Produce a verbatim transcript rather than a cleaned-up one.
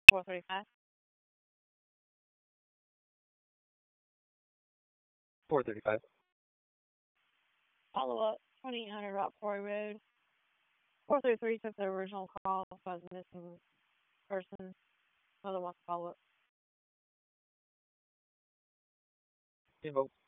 four thirty-five. four thirty-five. Follow up, twenty-eight hundred Rock Quarry Road. four thirty-three took the original call about the missing person. Mother wants to follow up. Info.